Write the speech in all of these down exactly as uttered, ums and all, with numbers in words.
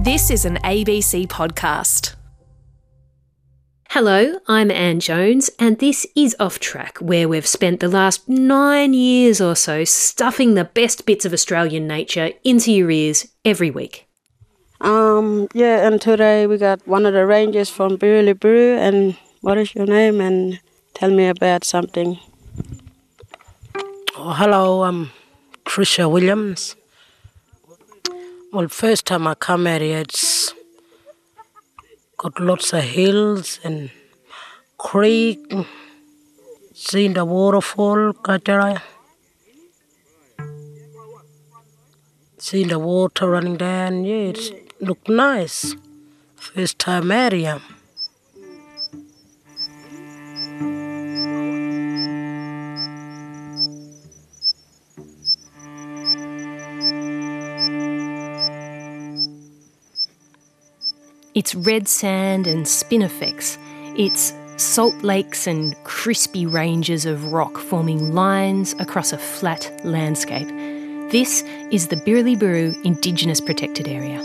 This is an A B C podcast. Hello, I'm Anne Jones, and this is Off Track, where we've spent the last nine years or so stuffing the best bits of Australian nature into your ears every week. Um, yeah, and today we got one of the rangers from Birriliburu, and what is your name? And tell me about something. Oh, hello, I'm Tricia Williams. Well, first time I come here, it's got lots of hills and creek, seeing the waterfall, Katara. Seeing the water running down, yeah, it looked nice. First time area. It's red sand and spinifex. It's salt lakes and crispy ranges of rock forming lines across a flat landscape. This is the Birriliburu Indigenous Protected Area.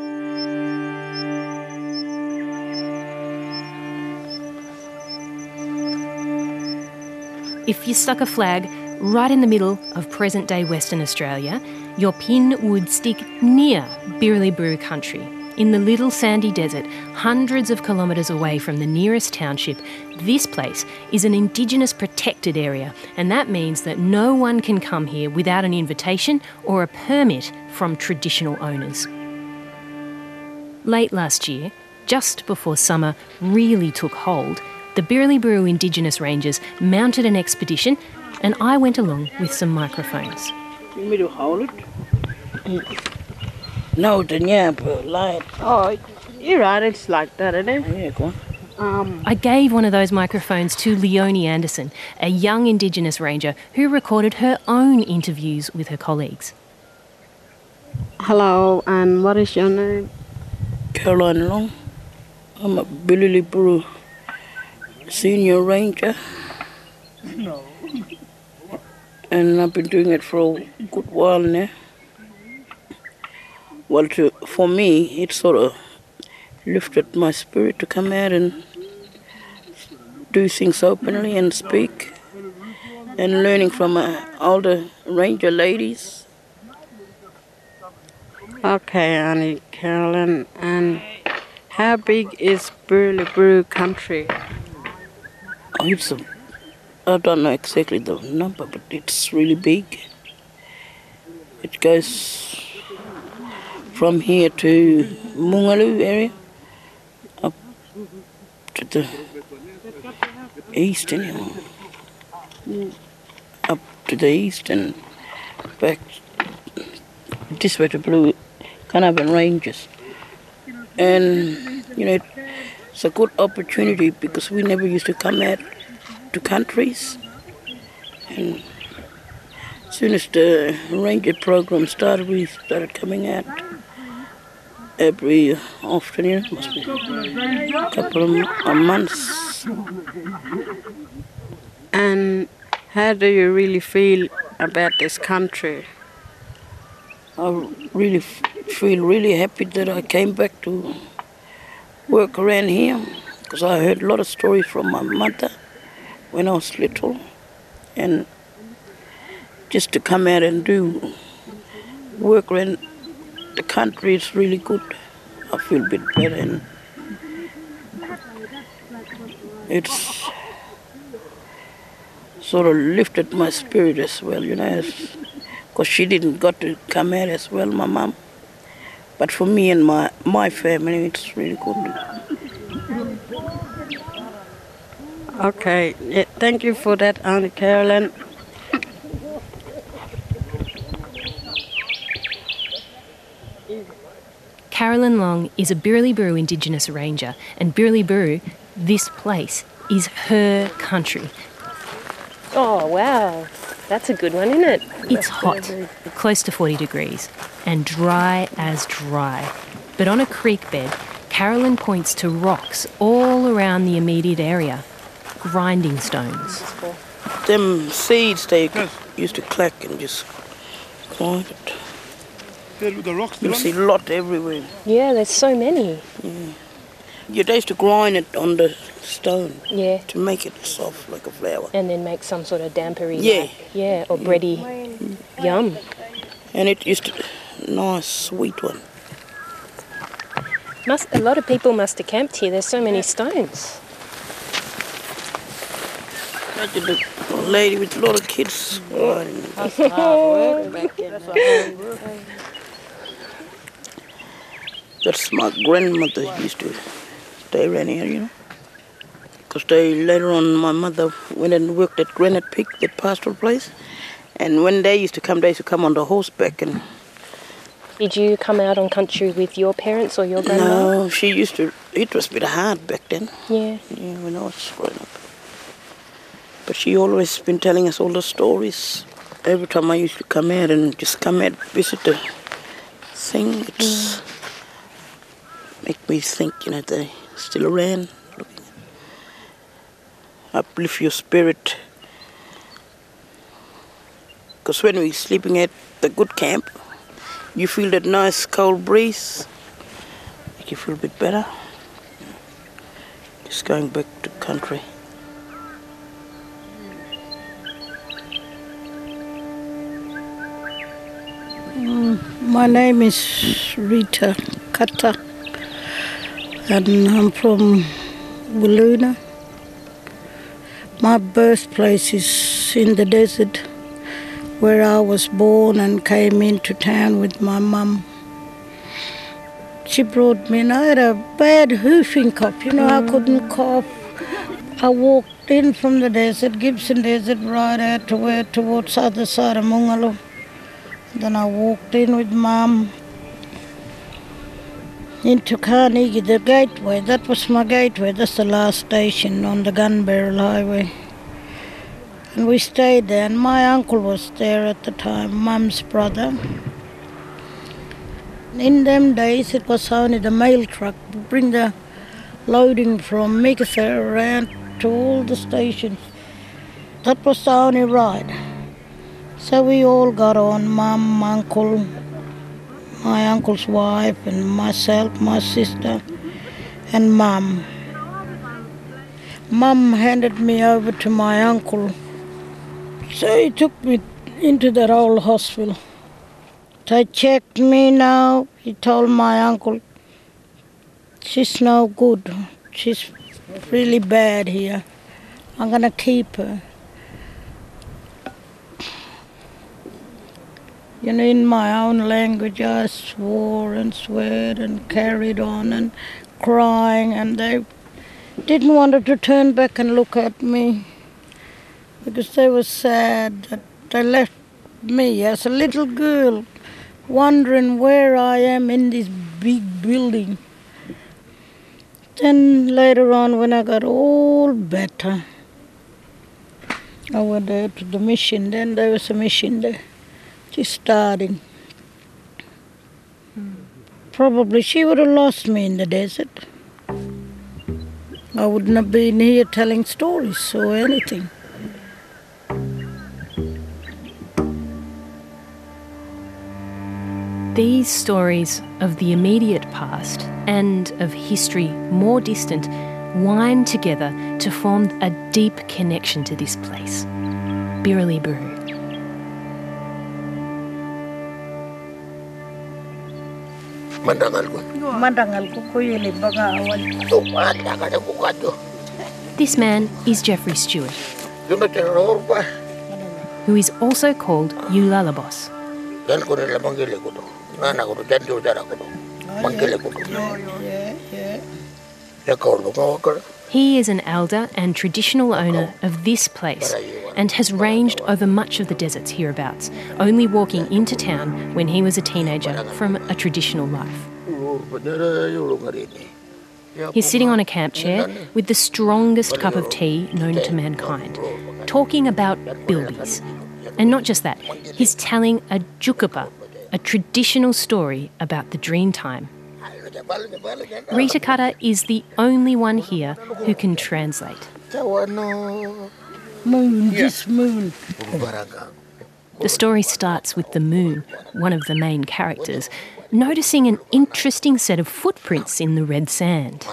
If you stuck a flag right in the middle of present-day Western Australia, your pin would stick near Birriliburu country. In the little sandy desert, hundreds of kilometres away from the nearest township, this place is an Indigenous protected area, and that means that no one can come here without an invitation or a permit from traditional owners. Late last year, just before summer really took hold, the Birriliburu Indigenous Rangers mounted an expedition, and I went along with some microphones. You want me to hold it? Mm. No, the nyamp light. Oh, you're right, it's like that, isn't it? Yeah, go on. Um, I gave one of those microphones to Leonie Anderson, a young Indigenous ranger who recorded her own interviews with her colleagues. hello, and what is your name? Caroline Long. I'm a Birriliburu senior ranger. No. And I've been doing it for a good while now. Well, to, for me, it sort of lifted my spirit to come out and do things openly and speak, and learning from uh, older ranger ladies. Okay, Annie Carolyn, and how big is Birriliburu country? Oh, it's a, I don't know exactly the number, but it's really big. It goes from here to Mungalu area, up to the east, anyhow. Up to the east and back this way to Blue Carnarvon Ranges. And, you know, it's a good opportunity because we never used to come out to countries. And as soon as the ranger program started, we started coming out every afternoon, must be a couple of uh, months. And how do you really feel about this country? I really f- feel really happy that I came back to work around here, because I heard a lot of stories from my mother when I was little, and just to come out and do work around the country is really good. I feel a bit better, and it's sort of lifted my spirit as well, you know, because she didn't got to come out as well, my mum. But for me and my, my family, it's really good. Okay, yeah, thank you for that, Annie Carolyn. Carolyn Long is a Birriliburu Indigenous ranger, and Birriliburu, this place, is her country. Oh, wow. That's a good one, isn't it? It's hot, close to forty degrees, and dry as dry. But on a creek bed, Carolyn points to rocks all around the immediate area, grinding stones. Them seeds they used to collect and just grind it. there with the rocks. You'll see a lot everywhere. Yeah, there's so many. Yeah. You used to grind it on the stone Yeah. to make it soft like a flour. And then make some sort of dampery. Yeah. Like, yeah, or bready. Yum. And it used to, nice, sweet one. Must a lot of people must have camped here. There's so many stones. Imagine the lady with a lot of kids grinding. That's hard work back in the That's my grandmother used to stay around here, you know. Because they, later on, my mother went and worked at Granite Peak, that pastoral place. And when they used to come, they used to come on the horseback. And Did you come out on country with your parents or your grandma? no, she used to, it was a bit hard back then. Yeah. Yeah, when I was growing up. But she always been telling us all the stories. Every time I used to come out and just come out, visit the thing, it's mm. make me think, you know, they still around. Uplift your spirit. Because when we're sleeping at the good camp, you feel that nice cold breeze, make you feel a bit better. Just going back to country. Mm, my name is Rita Kata, and I'm from Wiluna. My birthplace is in the desert, where I was born and came into town with my mum. She brought me, and I had a bad whooping cough, you know, I couldn't cough. I walked in from the desert, Gibson Desert, right out to where, towards the other side of Mungalo. Then I walked in with Mum into Carnegie, the gateway. That was my gateway. That's the last station on the Gun Barrel Highway. And we stayed there, and my uncle was there at the time, Mum's brother. In them days, it was only the mail truck would bring the loading from Meekatha around to all the stations. That was the only ride. So we all got on, Mum, Uncle, my uncle's wife, and myself, my sister, and Mum. Mum handed me over to my uncle. So he took me into that old hospital. They checked me now. He told my uncle, she's no good. She's really bad here. I'm going to keep her. You know, in my own language, I swore and sweared and carried on and crying, and they didn't want her to turn back and look at me because they were sad that they left me as a little girl wondering where I am in this big building. Then later on, when I got all better, I went there to the mission. Then there was a mission there. Just starting. Mm. Probably she would have lost me in the desert. I wouldn't have been here telling stories or anything. These stories of the immediate past and of history more distant wind together to form a deep connection to this place, Birriliburu. This man is Jeffrey Stewart, who is also called Yulalabos. He is an elder and traditional owner of this place and has ranged over much of the deserts hereabouts, only walking into town when he was a teenager from a traditional life. He's sitting on a camp chair with the strongest cup of tea known to mankind, talking about bilbies. And not just that, he's telling a jukapa, a traditional story about the dream time. Rita Kata is the only one here who can translate. Moon, this moon. The story starts with the moon, one of the main characters, noticing an interesting set of footprints in the red sand.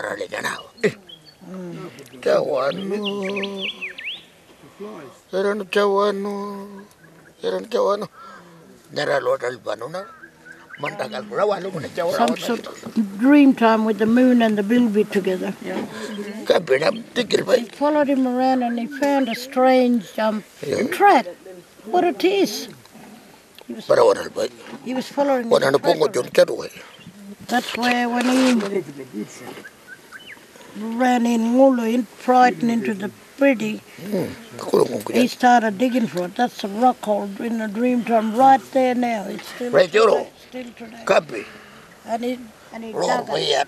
Some sort of dream time with the moon and the bilby together. He followed him around and he found a strange um, track. What it is. He was, he was following it. That's where when he ran in Ngulu, in Brighton into the pretty, he started digging for it. That's a rock hole in the dream time right there now. It's still, right today, still today. Copy. And he, and he dug it.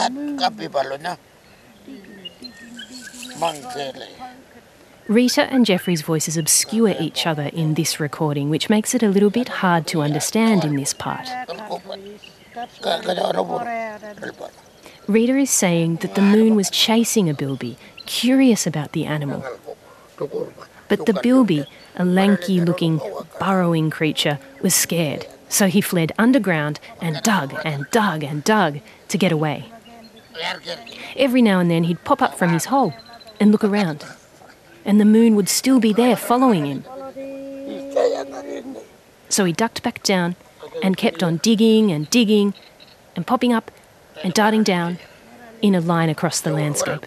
Rita and Jeffrey's voices obscure each other in this recording, which makes it a little bit hard to understand in this part. Rita is saying that the moon was chasing a bilby, curious about the animal. But the bilby, a lanky-looking, burrowing creature, was scared, so he fled underground and dug and dug and dug to get away. Every now and then he'd pop up from his hole and look around, and the moon would still be there following him. So he ducked back down and kept on digging and digging and popping up and darting down in a line across the landscape.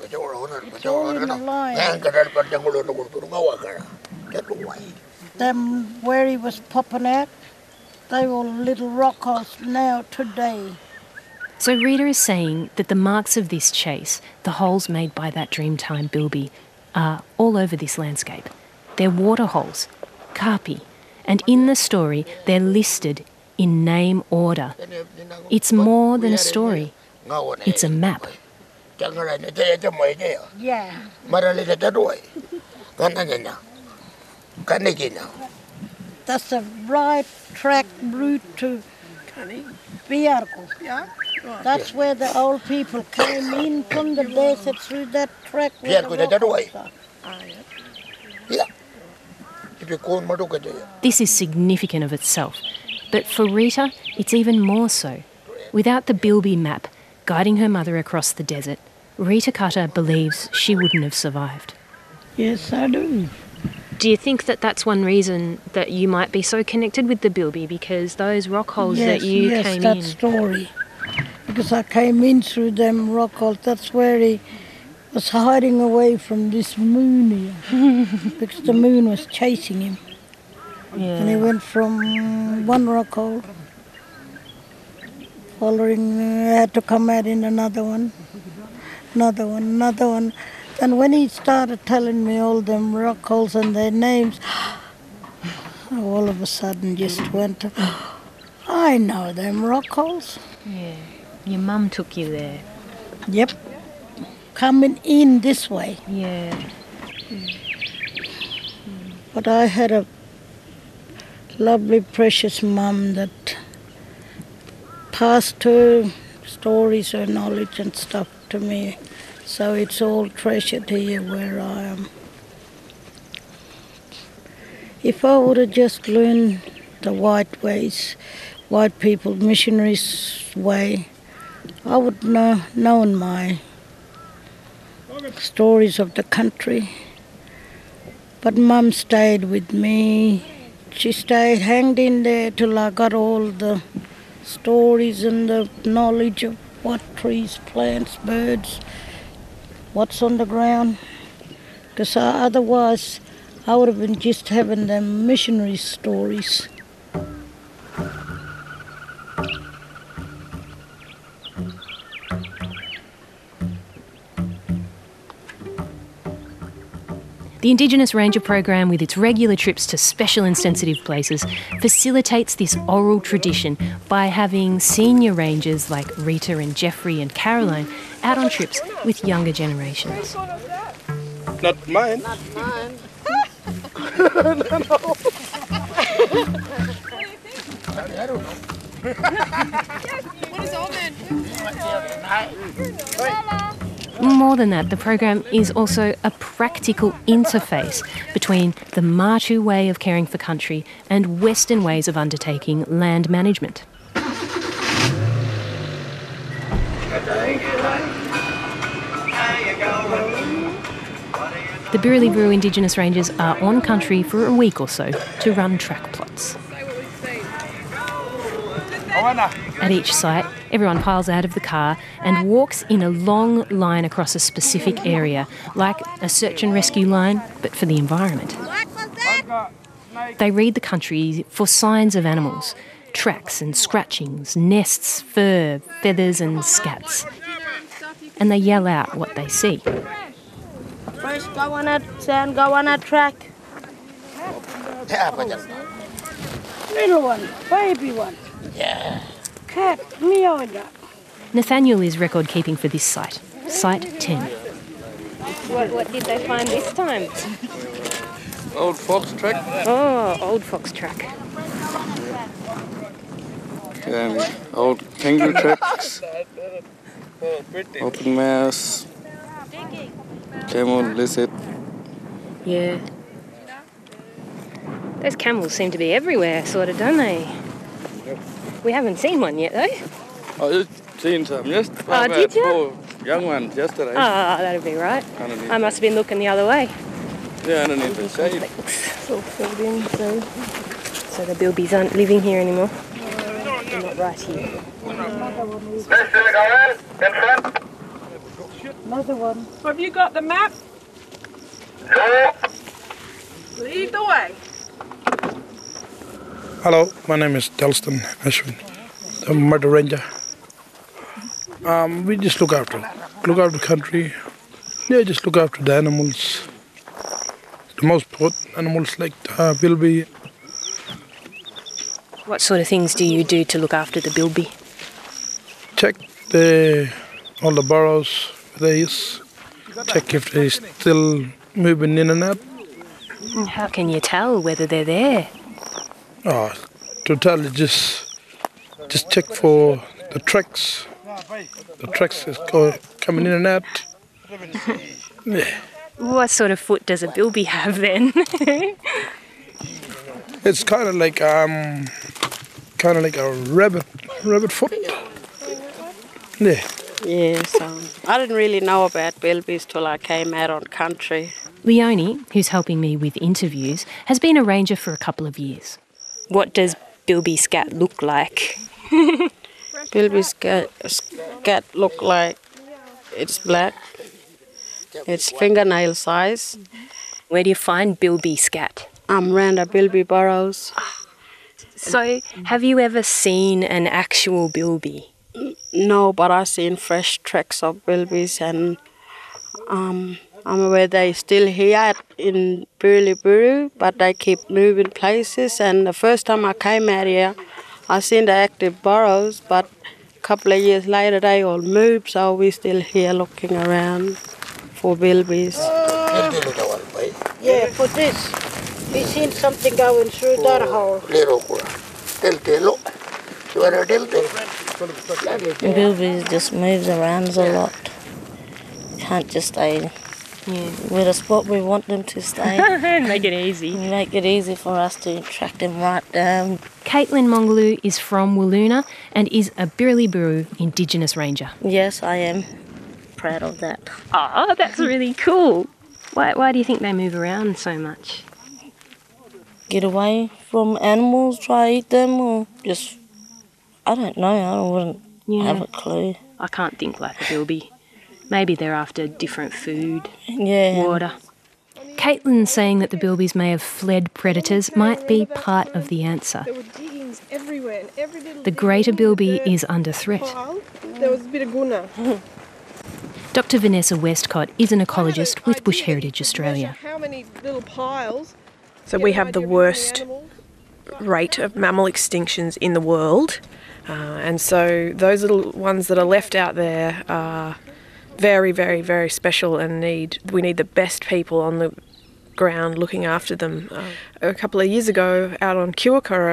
Them where he was popping out, they were little rock holes now today. So Rita is saying that the marks of this chase, the holes made by that Dreamtime bilby, are all over this landscape. They're water holes, karpi, and in the story they're listed in name order. It's more than a story. It's a map. Yeah. That's the right track route to Biarko. That's where the old people came in from the desert through that track. This is significant of itself, but for Rita, it's even more so. Without the bilby map guiding her mother across the desert, Rita Cutter believes she wouldn't have survived. Yes, I do. Do you think that that's one reason that you might be so connected with the bilby, because those rock holes yes, that you yes, came that in? story. Because I came in through them rock holes. That's where he was hiding away from this moon here. Because the moon was chasing him. Yeah. And he went from one rock hole, following, uh, had to come out in another one, another one, another one. And when he started telling me all them rock holes and their names, all of a sudden just went, I know them rock holes. Yeah. Your mum took you there. Yep. Coming in this way. Yeah. But I had a lovely, precious mum that passed her stories, her knowledge and stuff to me. So it's all treasured here where I am. If I would have just learned the white ways, white people, missionaries' way, I would know known my stories of the country. But Mum stayed with me. She stayed, hanged in there till I got all the stories and the knowledge of what trees, plants, birds, what's on the ground. Because otherwise I would have been just having them missionary stories. The Indigenous Ranger program, with its regular trips to special and sensitive places, facilitates this oral tradition by having senior rangers like Rita and Jeffrey and Caroline out on trips with younger generations. Not mine. Not mine. no, no. What is old man? more than that, the program is also a practical interface between the Martu way of caring for country and Western ways of undertaking land management. The Birriliburu Indigenous Rangers are on country for a week or so to run track plots. At each site, everyone piles out of the car and walks in a long line across a specific area, like a search and rescue line, but for the environment. They read the country for signs of animals, tracks and scratchings, nests, fur, feathers and scats. And they yell out what they see. First go on that sand, go on that track. Little one, baby one. Yeah. Cat, meow that. Nathaniel is record keeping for this site, Site ten. What, what did they find this time? Old fox track. Oh, old fox track. Um, old kangaroo tracks. Open mouse. Camel, lizard. Yeah. Those camels seem to be everywhere, sort of, don't they? We haven't seen one yet, though. Oh, you've seen some, yes? Oh, did you? Four young ones yesterday. Oh, that'll be right. Underneath I must have been looking the other way. Yeah, underneath the shade. It's all filled in, so... So the bilbies aren't living here anymore. They're not right here. Another one. Have you got the map? Lead the way. Hello, my name is Dalston Ashwin. I'm a murder ranger. Um, we just look after, look after the country. Yeah, just look after the animals. The most important animals like uh, bilby. What sort of things do you do to look after the bilby? Check the all the burrows there is. Check if they're still moving in and out. How can you tell whether they're there? Oh, to tell you, just just check for the tracks. The tracks is go, coming in and out. Yeah. What sort of foot does a bilby have then? It's kind of like um, kind of like a rabbit, rabbit foot. Yeah. Yes, um, I didn't really know about bilbies till I came out on country. Leonie, who's helping me with interviews, has been a ranger for a couple of years. What does bilby scat look like? Bilby scat, scat look like it's black. It's fingernail size. Where do you find bilby scat? I'm around the bilby burrows. So, have you ever seen an actual bilby? No, but I've seen fresh tracks of bilbies, and um, I'm aware they're still here in Birriliburu, but they keep moving places. And the first time I came out here, I seen the active burrows, but a couple of years later they all moved, so we're still here looking around for bilbies. Yeah, for this. We seen something going through that hole. Bilby just moves around a lot. Can't just stay yeah. with a spot we want them to stay. Make it easy. Make it easy for us to track them right down. Caitlin Mongaloo is from Wiluna and is a Birriliburu Indigenous Ranger. Yes, I am proud of that. Oh, that's really cool. Why, why do you think they move around so much? Get away from animals, try to eat them, or just, I don't know, I wouldn't yeah. have a clue. I can't think like a bilby. Maybe they're after different food, yeah. water. Caitlin's saying that the bilbies may have fled predators might be part of the answer. There were diggings everywhere. And every little the greater bilby is under threat. Pile, there was a bit of guna. Doctor Vanessa Westcott is an ecologist with Bush Heritage Australia. How many little piles? So we have the worst rate of mammal extinctions in the world, uh, and so those little ones that are left out there are very, very, very special and need we need the best people on the ground looking after them. Uh, a couple of years ago, out on Kiwakura,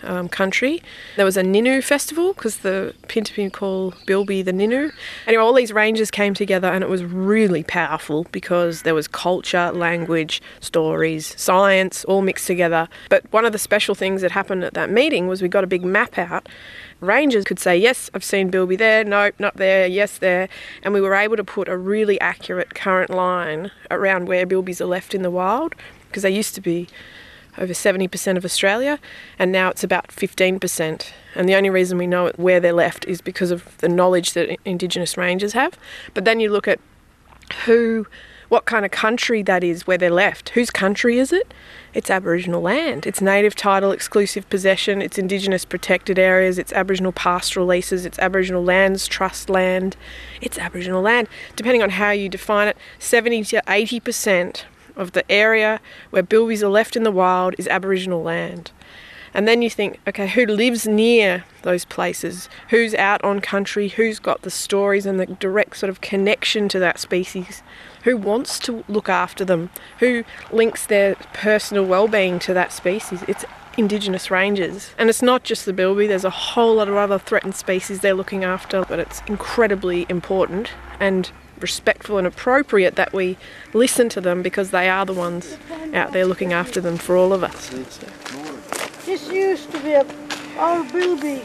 um, country. There was a Ninu festival because the Pintipin call Bilby the Ninu. Anyway, all these ranges came together and it was really powerful because there was culture, language, stories, science all mixed together. But one of the special things that happened at that meeting was we got a big map out. Rangers could say, yes, I've seen Bilby there, no, not there, yes, there. And we were able to put a really accurate current line around where bilbies are left in the wild, because they used to be over seventy percent of Australia, and now it's about fifteen percent. And the only reason we know where they're left is because of the knowledge that Indigenous rangers have. But then you look at who, what kind of country that is where they're left. Whose country is it? It's Aboriginal land. It's native title, exclusive possession, it's Indigenous protected areas, it's Aboriginal pastoral leases, it's Aboriginal lands, trust land. It's Aboriginal land. Depending on how you define it, seventy to eighty percent of the area where bilbies are left in the wild is Aboriginal land. And then you think, okay, who lives near those places? Who's out on country? Who's got the stories and the direct sort of connection to that species? Who wants to look after them? Who links their personal well-being to that species? It's Indigenous rangers. And it's not just the bilby, there's a whole lot of other threatened species they're looking after, but it's incredibly important and respectful and appropriate that we listen to them because they are the ones out there looking after them for all of us. This used to be a old bilby.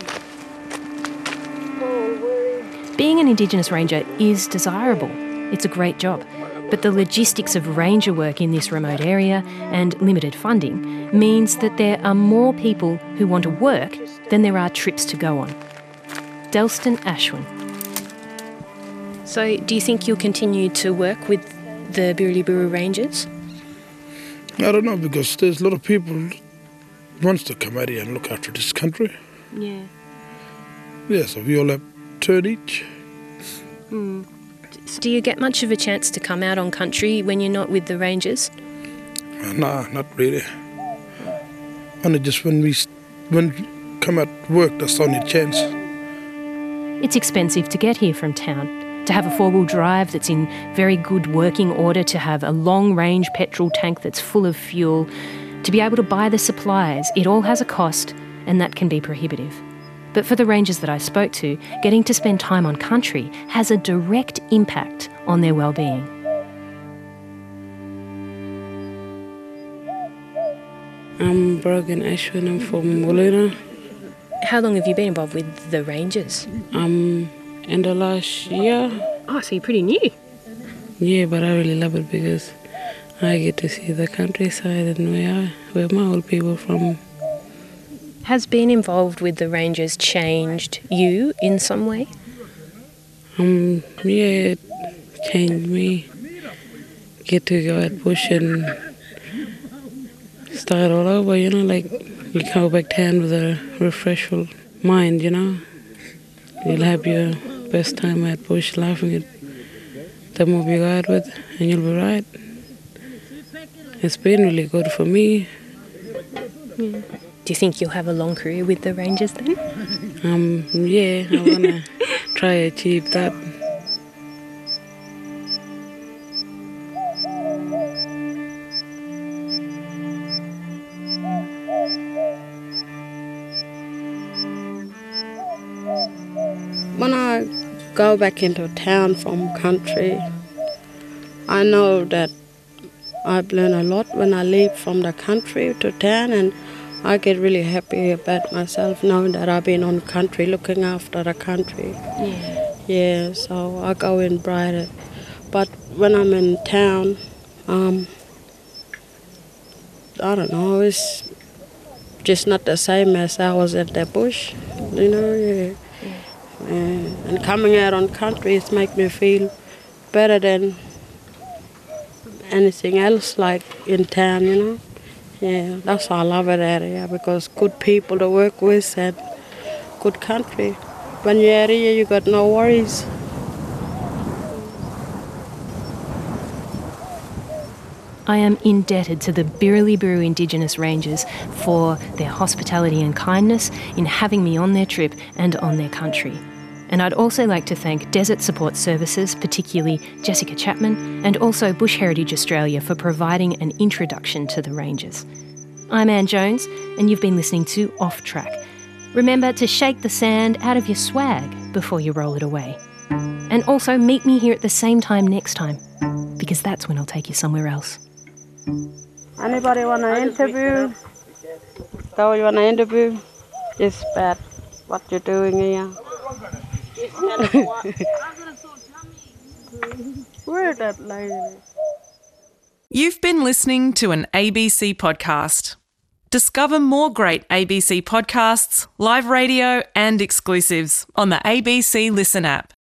Oh, Being an Indigenous ranger is desirable. It's a great job. But the logistics of ranger work in this remote area and limited funding means that there are more people who want to work than there are trips to go on. Dalston Ashwin. So do you think you'll continue to work with the Birriliburu Rangers? I don't know, because there's a lot of people who wants to come out here and look after this country. Yeah. Yeah, so we all have turn each. Mm. Do you get much of a chance to come out on country when you're not with the Rangers? Uh, nah, not really. Only just when we when we come at work, that's the only chance. It's expensive to get here from town. To have a four-wheel drive that's in very good working order, to have a long-range petrol tank that's full of fuel, to be able to buy the supplies, it all has a cost, and that can be prohibitive. But for the rangers that I spoke to, getting to spend time on country has a direct impact on their well-being. I'm Brogan Ashwin, I'm from Wollona. How long have you been involved with the Rangers? Um, in the last year. Oh, so you're pretty new. Yeah, but I really love it because I get to see the countryside and where, where my old people from. Has being involved with the Rangers changed you in some way? Um, yeah, it changed me. Get to go out bush and start all over, you know, like you go back down with a refreshful mind, you know. You'll have your best time at bush laughing at the mob you go out with, and you'll be right. It's been really good for me. Yeah. Do you think you'll have a long career with the Rangers then? Um, yeah, I want to try to achieve that. When I go back into town from country, I know that I've learned a lot when I leave from the country to town, and I get really happy about myself knowing that I've been on country, looking after the country. Yeah. Yeah, so I go in brighter. But when I'm in town, um, I don't know, it's just not the same as I was at the bush, you know, yeah. Yeah. And coming out on country, it makes me feel better than anything else like in town, you know. Yeah, that's why I love it out here, because good people to work with and good country. When you're out here, you got no worries. I am indebted to the Birriliburu Indigenous Rangers for their hospitality and kindness in having me on their trip and on their country. And I'd also like to thank Desert Support Services, particularly Jessica Chapman, and also Bush Heritage Australia for providing an introduction to the Rangers. I'm Anne Jones, and you've been listening to Off Track. Remember to shake the sand out of your swag before you roll it away. And also meet me here at the same time next time, because that's when I'll take you somewhere else. Anybody want to interview? Go, you want to interview? It's bad what you're doing here. Where that lady? You've been listening to an A B C podcast. Discover more great A B C podcasts, live radio and exclusives on the A B C Listen app.